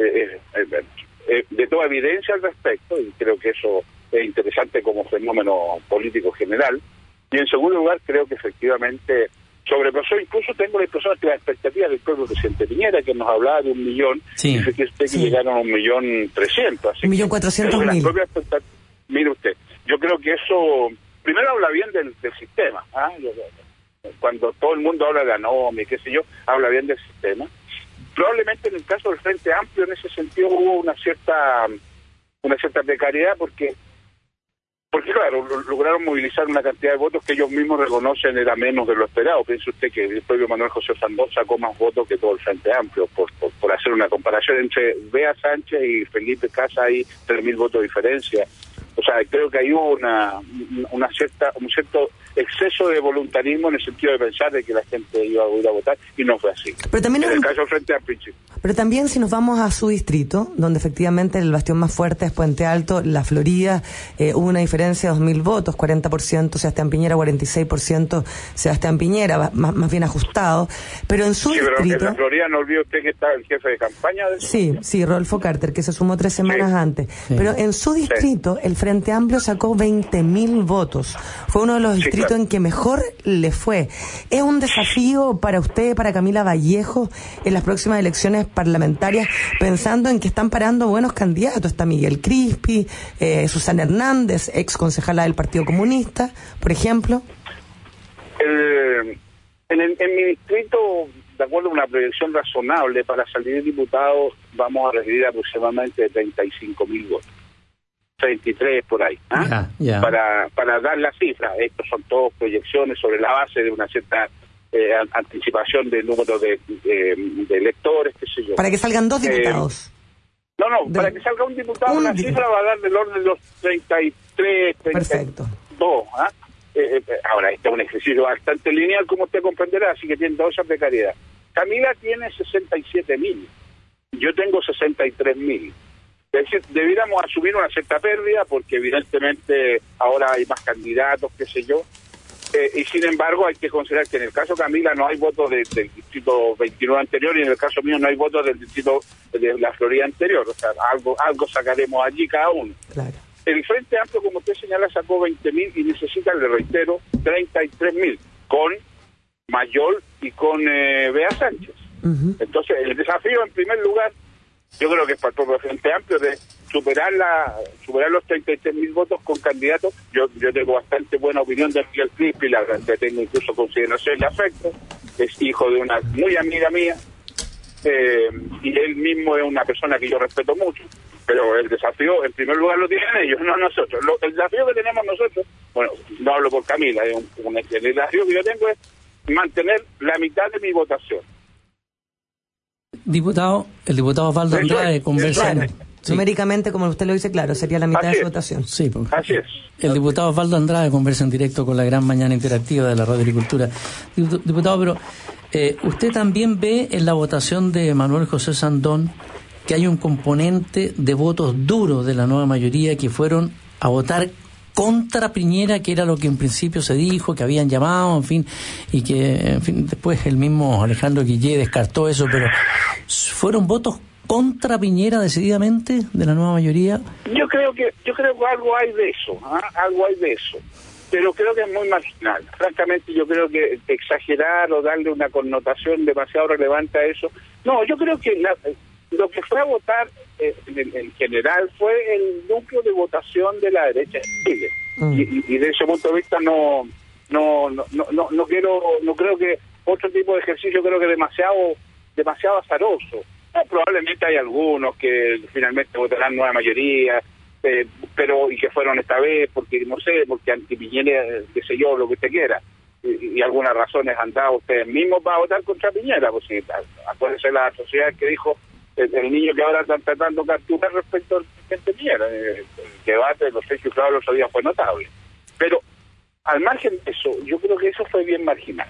de toda evidencia al respecto, y creo que eso es interesante como fenómeno político general. Y en segundo lugar, creo que efectivamente sobrepasó, incluso tengo la impresión que las expectativas del propio presidente Piñera, que nos hablaba de 1 millón, sí, y fíjese que llegaron a 1.300.000. 1.400.000. Mire usted, yo creo que eso, primero habla bien del sistema, cuando todo el mundo habla de ANOMI, qué sé yo, habla bien del sistema. Probablemente en el caso del Frente Amplio, en ese sentido, hubo una cierta precariedad, porque claro, lograron movilizar una cantidad de votos que ellos mismos reconocen era menos de lo esperado. Piense usted que el propio Manuel José Osandón sacó más votos que todo el Frente Amplio, por hacer una comparación entre Bea Sánchez y Felipe Casa, hay 3.000 votos de diferencia. O sea, creo que hay un cierto exceso de voluntarismo en el sentido de pensar de que la gente iba a ir a votar, y no fue así. Pero también en el caso del Frente Amplio. Pero también, si nos vamos a su distrito, donde efectivamente el bastión más fuerte es Puente Alto, La Florida, hubo una diferencia de 2.000 votos, 40% Sebastián Piñera, 46% Sebastián Piñera, más bien ajustado. Pero en su distrito... Pero en La Florida no olvide usted que está el jefe de campaña del... Sí, Rodolfo Carter, que se sumó 3 semanas antes. Sí. Pero en su distrito, el Frente Amplio sacó 20.000 votos. Fue uno de los distritos en que mejor le fue. ¿Es un desafío para usted, para Camila Vallejo, en las próximas elecciones parlamentarias, pensando en que están parando buenos candidatos? Está Miguel Crispi, Susana Hernández, ex concejala del Partido Comunista, por ejemplo. En mi distrito, de acuerdo a una proyección razonable, para salir diputados vamos a recibir aproximadamente 35.000 votos. 33 por ahí, para dar la cifra. Estos son todos proyecciones sobre la base de una cierta anticipación del número de electores, qué sé yo. Para que salgan 2 diputados. Para que salga un diputado, la cifra va a dar del orden de los 33, 32. Perfecto. Ahora, este es un ejercicio bastante lineal, como usted comprenderá, así que tiene toda esa precariedad. Camila tiene 67.000, yo tengo 63.000. Es decir, debiéramos asumir una cierta pérdida, porque evidentemente ahora hay más candidatos, qué sé yo, y sin embargo hay que considerar que en el caso de Camila no hay votos del distrito 29 anterior, y en el caso mío no hay votos del distrito de La Florida anterior. O sea, algo sacaremos allí cada uno. Claro. El Frente Amplio, como usted señala, sacó 20.000 y necesita, le reitero, 33.000, con Mayol y con Bea Sánchez. Uh-huh. Entonces, el desafío, en primer lugar, yo creo que es para el propio Frente Amplio, de superar los 33.000 votos con candidatos. Yo tengo bastante buena opinión de Miguel Crispi, le tengo incluso consideración y afecto. Es hijo de una muy amiga mía, y él mismo es una persona que yo respeto mucho. Pero el desafío, en primer lugar, lo tienen ellos, no nosotros. El desafío que tenemos nosotros, bueno, no hablo por Camila, el desafío que yo tengo es mantener la mitad de mi votación. El diputado Osvaldo Andrade conversa... Sí. Numéricamente, como usted lo dice, claro, sería la mitad de su votación. Sí, así es. El diputado Osvaldo Andrade conversa en directo con la gran mañana interactiva de la Radio Agricultura. Diputado, pero ¿usted también ve en la votación de Manuel José Osandón que hay un componente de votos duros de la nueva mayoría que fueron a votar contra Piñera, que era lo que en principio se dijo, que habían llamado, en fin, y que, en fin, después el mismo Alejandro Guillé descartó eso, pero fueron votos contra Piñera decididamente de la nueva mayoría? Yo creo que algo hay de eso, algo hay de eso, pero creo que es muy marginal. Francamente, yo creo que exagerar o darle una connotación demasiado relevante a eso, no, yo creo que lo que fue a votar en general fue el núcleo de votación de la derecha en Chile, y de ese punto de vista no creo que otro tipo de ejercicio, creo que demasiado azaroso. Probablemente hay algunos que finalmente votarán nueva mayoría, pero y que fueron esta vez porque no sé, porque anti-Piñera, qué sé yo, lo que usted quiera, y algunas razones han dado ustedes mismos para votar contra Piñera. Pues sí, acuérdense la sociedad que dijo el niño que ahora están tratando de capturar respecto al presidente Piñera. El debate de los hechos claros los otros días fue notable, pero al margen de eso, yo creo que eso fue bien marginal.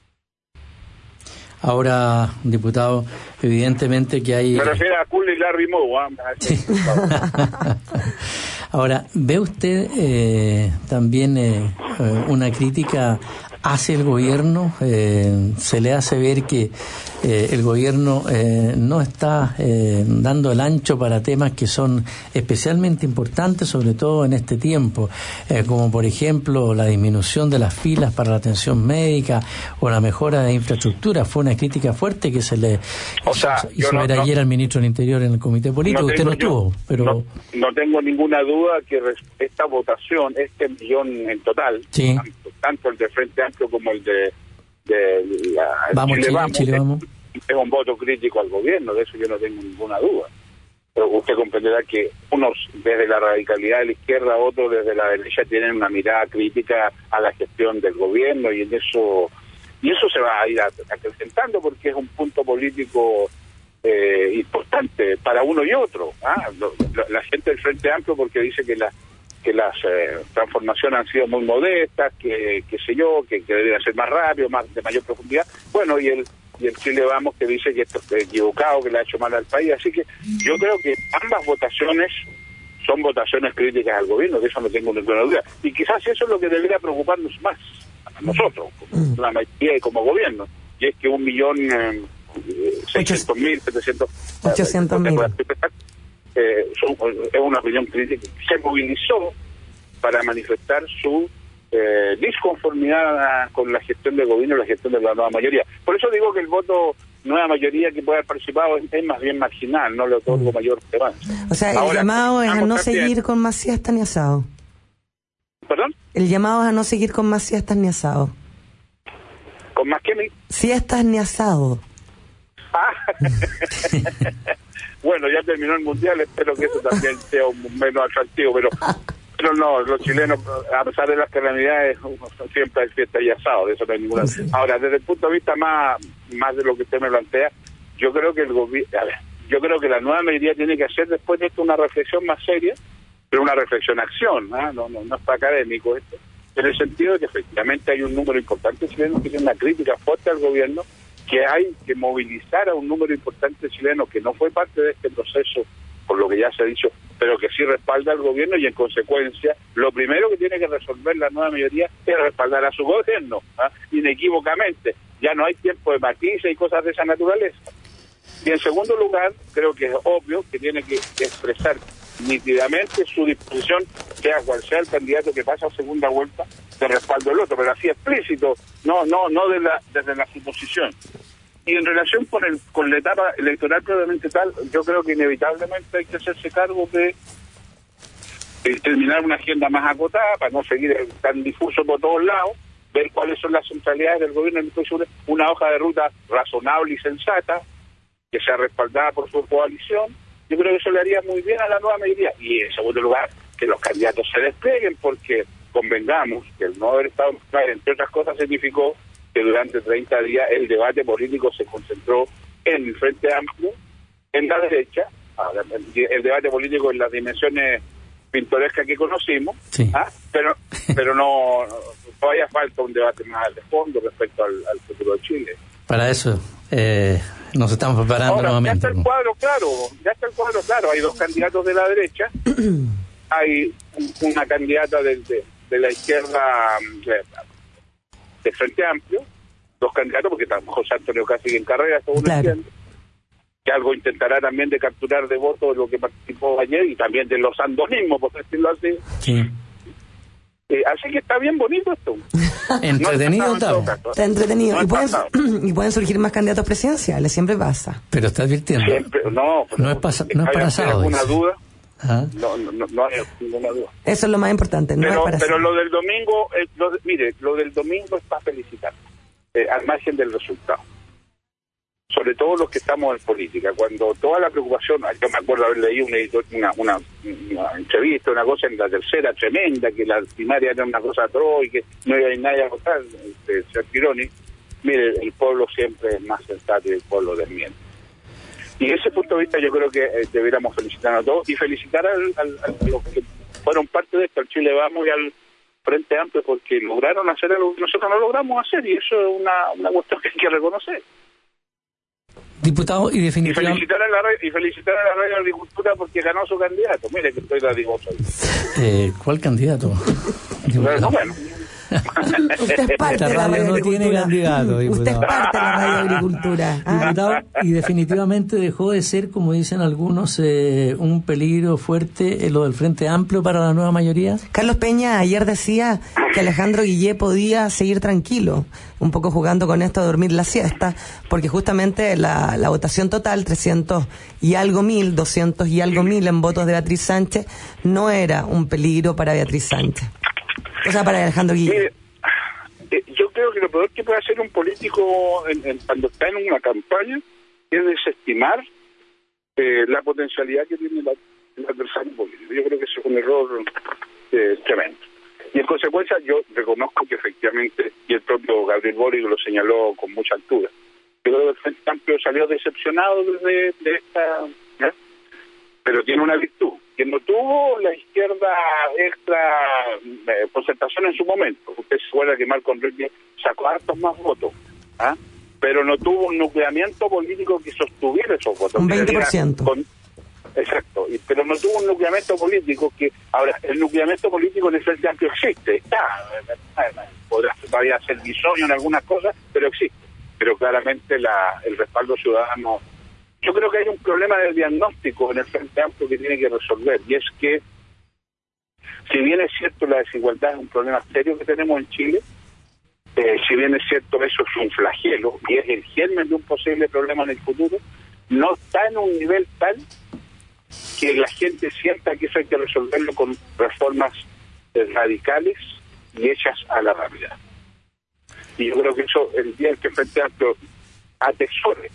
Ahora, diputado, evidentemente que hay... Me refiero a Cool y Larry Moe. Sí. Ahora, ¿ve usted también una crítica hacia el gobierno? Se le hace ver que el gobierno no está dando el ancho para temas que son especialmente importantes, sobre todo en este tiempo, como por ejemplo la disminución de las filas para la atención médica o la mejora de infraestructura. Fue una crítica fuerte que se le hizo ver ayer al ministro del Interior en el comité político. Usted no estuvo, pero... No tengo ninguna duda que esta votación, este millón en total, sí, tanto el de Frente Amplio como el de Vamos, Chile, vamos. Es un voto crítico al gobierno, de eso yo no tengo ninguna duda. Pero usted comprenderá que unos desde la radicalidad de la izquierda, otros desde la derecha tienen una mirada crítica a la gestión del gobierno, y eso se va a ir acrecentando porque es un punto político importante para uno y otro. La gente del Frente Amplio porque dice que las transformaciones han sido muy modestas, que sé yo, que deberían ser más rápido, más de mayor profundidad. Bueno, y el Chile Vamos que dice que esto es equivocado, que le ha hecho mal al país. Así que yo creo que ambas votaciones son votaciones críticas al gobierno, de eso no tengo ninguna duda. Y quizás eso es lo que debería preocuparnos más a nosotros, como la mayoría y como gobierno, y es que 1.600.000, es una opinión crítica, se movilizó para manifestar su disconformidad con la gestión del gobierno y la gestión de la nueva mayoría. Por eso digo que el voto nueva mayoría que puede haber participado es más bien marginal, no le otorgo mayor relevancia. O sea, el llamado es a no seguir con más siestas ni asado. ¿Perdón? El llamado es a no seguir con más siestas ni asado. ¿Con más qué? Siestas ni asado. Bueno, ya terminó el Mundial, espero que eso también sea menos atractivo, pero no, los chilenos, a pesar de las calamidades, siempre hay fiesta y asado, de eso no hay ninguna. Sí. Ahora, desde el punto de vista más de lo que usted me plantea, yo creo que yo creo que la nueva mayoría tiene que hacer después de esto una reflexión más seria, pero una reflexión-acción, no es para académico esto, en el sentido de que efectivamente hay un número importante de chilenos que tienen una crítica fuerte al gobierno, que hay que movilizar a un número importante de chilenos que no fue parte de este proceso, por lo que ya se ha dicho, pero que sí respalda al gobierno, y en consecuencia lo primero que tiene que resolver la nueva mayoría es respaldar a su gobierno, inequívocamente. Ya no hay tiempo de matices y cosas de esa naturaleza. Y en segundo lugar, creo que es obvio que tiene que expresar nítidamente su disposición, sea cual sea el candidato que pasa a segunda vuelta, de respaldo del otro, pero así explícito, no desde la suposición. Y en relación con la etapa electoral probablemente tal, yo creo que inevitablemente hay que hacerse cargo de terminar una agenda más acotada para no seguir tan difuso por todos lados, ver cuáles son las centralidades del gobierno, una hoja de ruta razonable y sensata, que sea respaldada por su coalición. Yo creo que eso le haría muy bien a la nueva mayoría. Y en segundo lugar, que los candidatos se desplieguen, porque convengamos que el no haber estado, entre otras cosas, significó que durante 30 días el debate político se concentró en el Frente Amplio, en la derecha, el debate político en las dimensiones pintorescas que conocimos, sí. Pero no todavía falta un debate más de fondo respecto al futuro de Chile. Para eso nos estamos preparando nuevamente. Ya está el cuadro claro, hay dos candidatos de la derecha, hay una candidata de la izquierda de Frente Amplio, dos candidatos, porque José Antonio Casi sigue en carrera, según entiendo, que algo intentará también de capturar de votos de lo que participó ayer, y también de los andonismos, por decirlo así. Sí. Así que está bien bonito esto. Entretenido, está entretenido. Y pueden surgir más candidatos presidenciales, siempre pasa. Pero está advirtiendo. Siempre, no es para sábado. ¿Alguna duda? No hay ninguna duda. Eso es lo más importante. Pero lo del domingo, lo del domingo es para felicitar, al margen del resultado. sobre todo los que estamos en política, cuando toda la preocupación, yo me acuerdo haber leído una entrevista, una cosa en La Tercera tremenda, que la primaria era una cosa atroz y que no iba a ir nadie a votar, ser Tironi. Mire, el pueblo siempre es más sensato y el pueblo desmiente. Y ese punto de vista yo creo que deberíamos felicitar a todos y felicitar a los que fueron parte de esto, al Chile Vamos y al Frente Amplio, porque lograron hacer algo que nosotros no logramos hacer, y eso es una cuestión que hay que reconocer. Diputado, y definitivamente... Y felicitar a la Radio Agricultura porque ganó su candidato. Mire que estoy dadivoso ahí. ¿Cuál candidato? Bueno. Usted es parte de la Radio no tiene candidato, diputado. Usted es parte de la Radio Agricultura. Diputado, y definitivamente dejó de ser, como dicen algunos, un peligro fuerte lo del Frente Amplio para la nueva mayoría. Carlos Peña ayer decía que Alejandro Guillé podía seguir tranquilo, un poco jugando con esto de dormir la siesta, porque justamente la votación total, 300 y algo mil, 200 y algo mil en votos de Beatriz Sánchez, no era un peligro para Beatriz Sánchez. O sea, para Alejandro Guillé. Yo creo que lo peor que puede hacer un político cuando está en una campaña es desestimar la potencialidad que tiene el adversario político. Yo creo que eso es un error tremendo. Y en consecuencia yo reconozco que efectivamente, y el propio Gabriel Boric lo señaló con mucha altura, yo creo que el Frente Amplio salió decepcionado de esta... Pero tiene una virtud, que no tuvo la izquierda extra concertación en su momento. Usted se acuerda que Marco Enrique sacó hartos más votos, pero no tuvo un nucleamiento político que sostuviera esos votos. Un 20%. Exacto, pero no tuvo un nucleamiento político que... Ahora, el nucleamiento político en el Frente Amplio existe, está, podrá todavía ser bisoño en algunas cosas, pero existe. Pero claramente el respaldo ciudadano... Yo creo que hay un problema de diagnóstico en el Frente Amplio que tiene que resolver, y es que, si bien es cierto la desigualdad es un problema serio que tenemos en Chile, si bien es cierto eso es un flagelo y es el germen de un posible problema en el futuro, no está en un nivel tal que la gente sienta que eso hay que resolverlo con reformas radicales y hechas a la rápida. Y yo creo que eso, el día en que el Frente Amplio atesore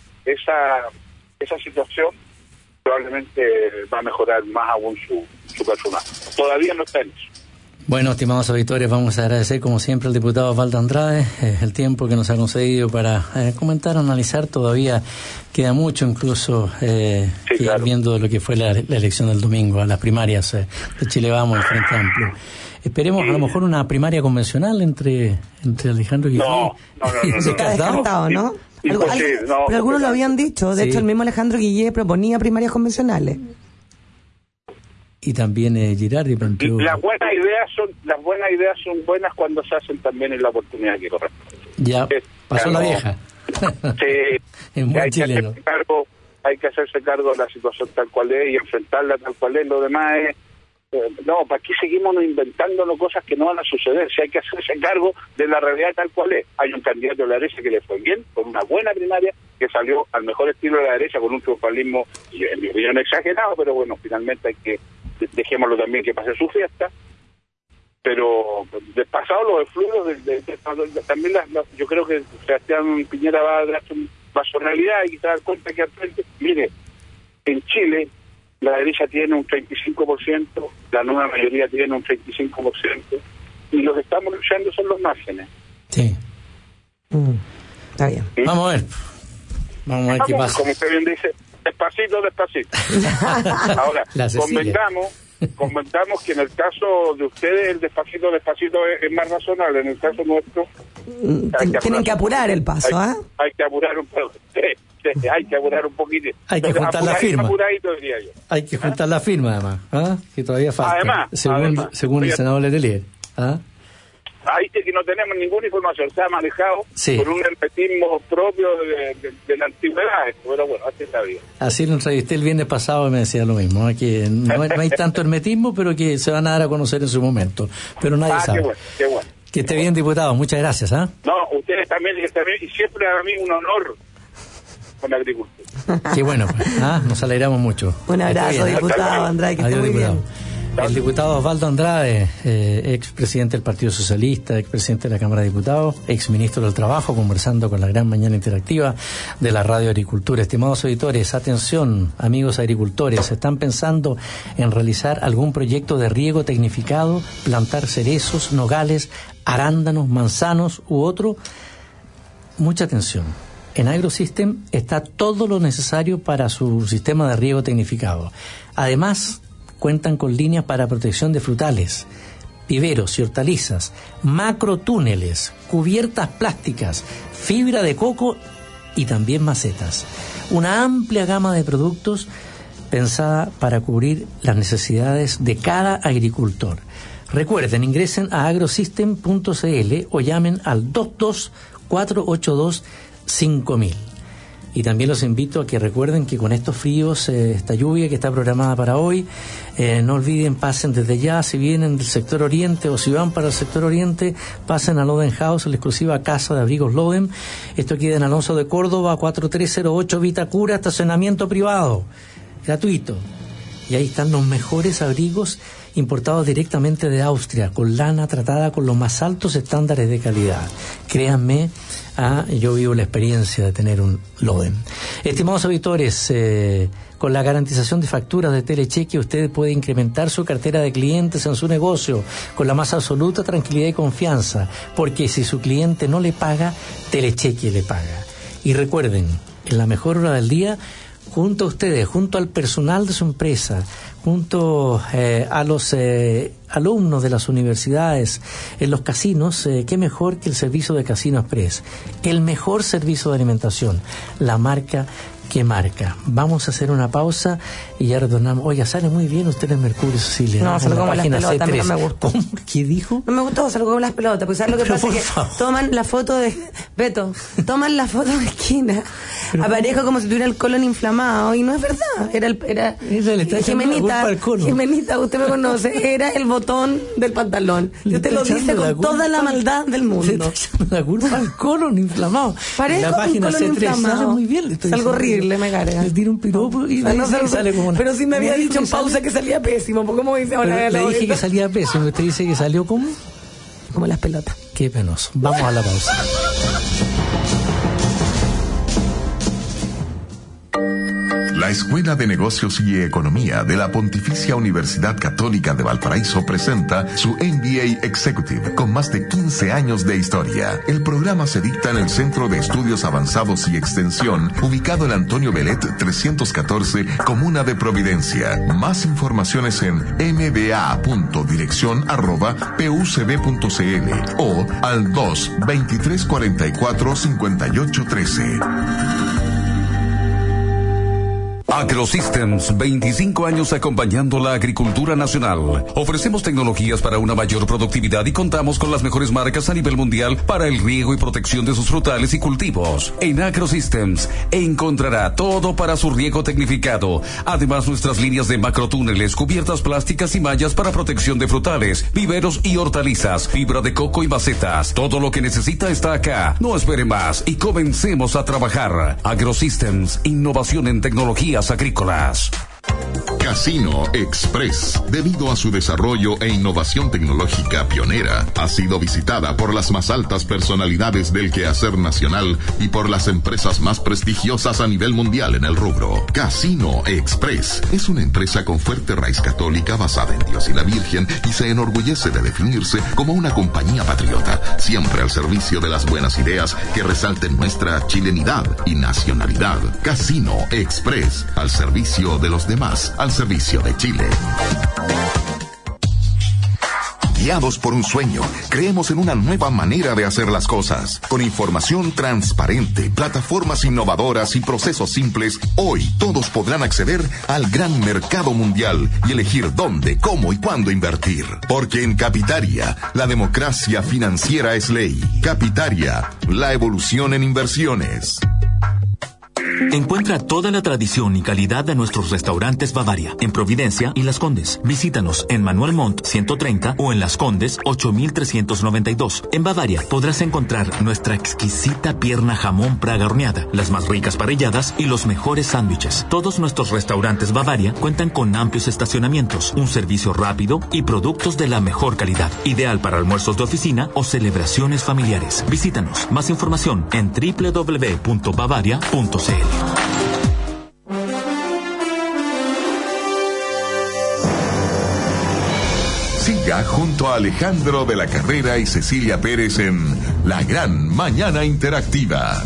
esa situación, probablemente va a mejorar más aún su personal. Todavía no está en eso. Bueno, estimados auditores, vamos a agradecer como siempre al diputado Osvaldo Andrade el tiempo que nos ha concedido para comentar, analizar. Todavía queda mucho, incluso claro, viendo lo que fue la elección del domingo, a las primarias de Chile Vamos y Frente Amplio. Esperemos a lo mejor una primaria convencional entre Alejandro Guillé. No. Está descartado, ¿no? Pero algunos lo habían dicho. De hecho, el mismo Alejandro Guillé proponía primarias convencionales. Y también Girardi planteó... Las buenas ideas son buenas cuando se hacen también en la oportunidad que corresponde. Ya pasó la vieja. Sí. En buen chileno. Hay que hacerse cargo de la situación tal cual es y enfrentarla tal cual es. Lo demás es... ¿para qué seguimos inventándonos cosas que no van a suceder? Si hay que hacerse cargo de la realidad tal cual es. Hay un candidato de la derecha que le fue bien, con una buena primaria, que salió al mejor estilo de la derecha, con un triunfalismo, en mi opinión, exagerado, pero bueno, finalmente dejémoslo también que pase su fiesta. Pero pasado los efluvios, también yo creo que Sebastián Piñera va a darse un paso de realidad y se da cuenta que al frente, mire, en Chile la derecha tiene un 35%, la nueva mayoría tiene un 35%, y los que estamos luchando son los márgenes. Sí. Está bien. ¿Sí? Vamos a ver qué pasa. Como usted bien dice, despacito. Ahora, convengamos que en el caso de ustedes el despacito es más razonable. En el caso nuestro tienen que apurar el paso, hay que apurar un poco. Hay que apurar un poquito. Hay que juntar la firma. Apuradito, diría yo. Hay que juntar la firma, además, que todavía falta. Según el senador Letelier. Ahí sí que no tenemos ninguna información. Se ha manejado por un hermetismo propio de la antigüedad. Pero bueno, así está bien. Así lo entrevisté el viernes pasado y me decía lo mismo. Que no hay tanto hermetismo, pero que se van a dar a conocer en su momento. Pero nadie sabe. Qué bueno. Que esté bien, diputado. Muchas gracias. No, ustedes también, y siempre a mí un honor con la agricultura. Qué bueno, nos alegramos mucho. Un abrazo, diputado Andrade, que esté muy bien. El diputado Osvaldo Andrade, expresidente del Partido Socialista, expresidente de la Cámara de Diputados, exministro del Trabajo, conversando con la gran mañana interactiva de la Radio Agricultura. Estimados auditores, atención, amigos agricultores, ¿están pensando en realizar algún proyecto de riego tecnificado, plantar cerezos, nogales, arándanos, manzanos u otro? Mucha atención. En AgroSystem está todo lo necesario para su sistema de riego tecnificado. Además, cuentan con líneas para protección de frutales, viveros y hortalizas, macrotúneles, cubiertas plásticas, fibra de coco y también macetas. Una amplia gama de productos pensada para cubrir las necesidades de cada agricultor. Recuerden, ingresen a agrosystem.cl o llamen al 224825000. Y también los invito a que recuerden que con estos fríos, esta lluvia que está programada para hoy, no olviden, pasen desde ya, si vienen del sector oriente o si van para el sector oriente, pasen a Loden House, la exclusiva casa de abrigos Loden. Esto queda en Alonso de Córdoba, 4308 Vitacura, estacionamiento privado, gratuito. Y ahí están los mejores abrigos importados directamente de Austria, con lana tratada con los más altos estándares de calidad. Créanme, yo vivo la experiencia de tener un Loden. Estimados auditores, con la garantización de facturas de Telecheque, usted puede incrementar su cartera de clientes en su negocio con la más absoluta tranquilidad y confianza, porque si su cliente no le paga, Telecheque le paga. Y recuerden, en la mejor hora del día, junto a ustedes, junto al personal de su empresa, junto a los alumnos de las universidades, en los casinos, qué mejor que el servicio de Casino Express, el mejor servicio de alimentación, la marca que marca. Vamos a hacer una pausa y ya retornamos. Oiga, sale muy bien usted en Mercurio, Cecilia. No, se lo como las pelotas, no me gustó. ¿Cómo? ¿Qué dijo? No me gustó, se lo como las pelotas, porque ¿sabes lo que pasa? Es que toman la foto de... Beto, toman la foto de esquina, aparezco como si tuviera el colon inflamado, y no es verdad. Era Jimenita, usted me conoce, era el botón del pantalón. Y usted lo dice con toda la maldad del mundo. Se está echando la culpa al colon inflamado. Parezco la página un colon C3 inflamado. sale muy bien. Algo horrible. Me carga. Le tiro un piropo y le dice que sale como una... Pero si me había dicho en pausa que salía pésimo, ¿cómo dice ahora? Le dije que salía pésimo, usted dice que salió como... Como las pelotas. Qué penoso. Vamos a la pausa. La Escuela de Negocios y Economía de la Pontificia Universidad Católica de Valparaíso presenta su MBA Executive con más de 15 años de historia. El programa se dicta en el Centro de Estudios Avanzados y Extensión, ubicado en Antonio Belet 314, Comuna de Providencia. Más informaciones en mba.dirección@pucb.cl o al 2-2344-5813. AgroSystems, 25 años acompañando la agricultura nacional. Ofrecemos tecnologías para una mayor productividad y contamos con las mejores marcas a nivel mundial para el riego y protección de sus frutales y cultivos. En AgroSystems encontrará todo para su riego tecnificado. Además, nuestras líneas de macrotúneles, cubiertas plásticas y mallas para protección de frutales, viveros y hortalizas, fibra de coco y macetas. Todo lo que necesita está acá. No espere más y comencemos a trabajar. AgroSystems, innovación en tecnología agrícolas. Casino Express, debido a su desarrollo e innovación tecnológica pionera, ha sido visitada por las más altas personalidades del quehacer nacional y por las empresas más prestigiosas a nivel mundial en el rubro. Casino Express es una empresa con fuerte raíz católica basada en Dios y la Virgen y se enorgullece de definirse como una compañía patriota, siempre al servicio de las buenas ideas que resalten nuestra chilenidad y nacionalidad. Casino Express, al servicio de los demás, al servicio de Chile. Guiados por un sueño, creemos en una nueva manera de hacer las cosas. Con información transparente, plataformas innovadoras y procesos simples, hoy todos podrán acceder al gran mercado mundial y elegir dónde, cómo y cuándo invertir. Porque en Capitaria, la democracia financiera es ley. Capitaria, la evolución en inversiones. Encuentra toda la tradición y calidad de nuestros restaurantes Bavaria en Providencia y Las Condes. Visítanos en Manuel Montt 130 o en Las Condes 8392. En Bavaria podrás encontrar nuestra exquisita pierna jamón Praga horneada, las más ricas parrilladas y los mejores sándwiches. Todos nuestros restaurantes Bavaria cuentan con amplios estacionamientos, un servicio rápido y productos de la mejor calidad, ideal para almuerzos de oficina o celebraciones familiares. Visítanos. Más información en www.bavaria.cl. Siga junto a Alejandro de la Carrera y Cecilia Pérez en La Gran Mañana Interactiva.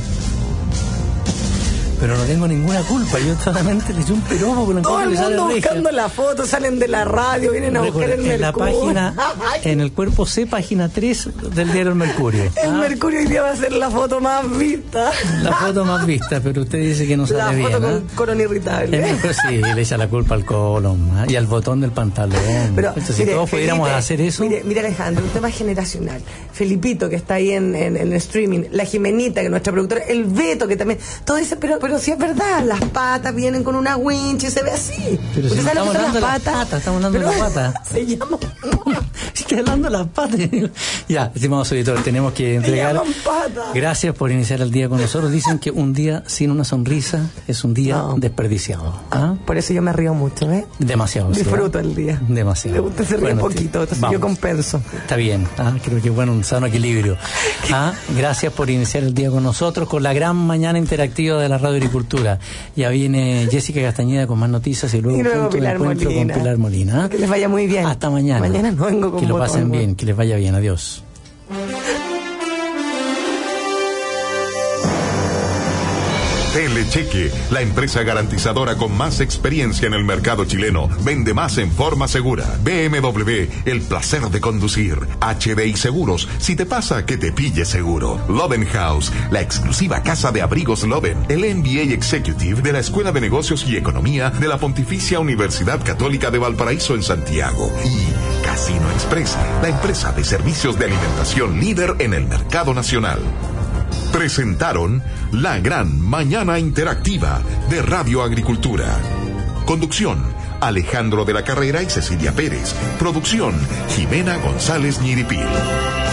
Pero no tengo ninguna culpa, yo solamente le eché un piropo con el todo el mundo buscando la foto, salen de la radio, vienen a buscar el Mercurio. En la página, en el cuerpo C, página 3 del diario El Mercurio. El Mercurio hoy día va a ser la foto más vista. La foto más vista, pero usted dice que no sale bien. La foto con colon irritable. Pues sí, le echa la culpa al colon y al botón del pantalón. Pero si mire, todos pudiéramos hacer eso. Mire Alejandro, un tema generacional. Felipito, que está ahí en streaming, la Jimenita, que es nuestra productora, el Beto, que también, todo dice, pero si es verdad, las patas vienen con una winch y se ve así. Pero si estamos hablando de las patas, estamos hablando de las patas. Se llama. Estoy hablando de las patas. Ya, estimados auditores, tenemos que entregar. Gracias por iniciar el día con nosotros. Dicen que un día sin una sonrisa es un día desperdiciado. ¿Ah? Por eso yo me río mucho, ¿eh? Demasiado. Disfruto el día. Demasiado. Usted se ríe poquito, entonces yo compenso. Está bien. Creo que bueno, un sano equilibrio. Gracias por iniciar el día con nosotros, con la gran mañana interactiva de la Radio Agricultura. Ya viene Jessica Castañeda con más noticias y luego un punto de encuentro con Pilar Molina. Que les vaya muy bien. Hasta mañana. Mañana no vengo con que lo pasen bien, que les vaya bien. Adiós. Telecheque, la empresa garantizadora con más experiencia en el mercado chileno, vende más en forma segura. BMW, el placer de conducir. HDI Seguros, si te pasa, que te pille seguro. Loven House, la exclusiva casa de abrigos Loven, el MBA Executive de la Escuela de Negocios y Economía de la Pontificia Universidad Católica de Valparaíso en Santiago. Y Casino Express, la empresa de servicios de alimentación líder en el mercado nacional. Presentaron La Gran Mañana Interactiva de Radio Agricultura. Conducción, Alejandro de la Carrera y Cecilia Pérez. Producción, Jimena González Ñiripil.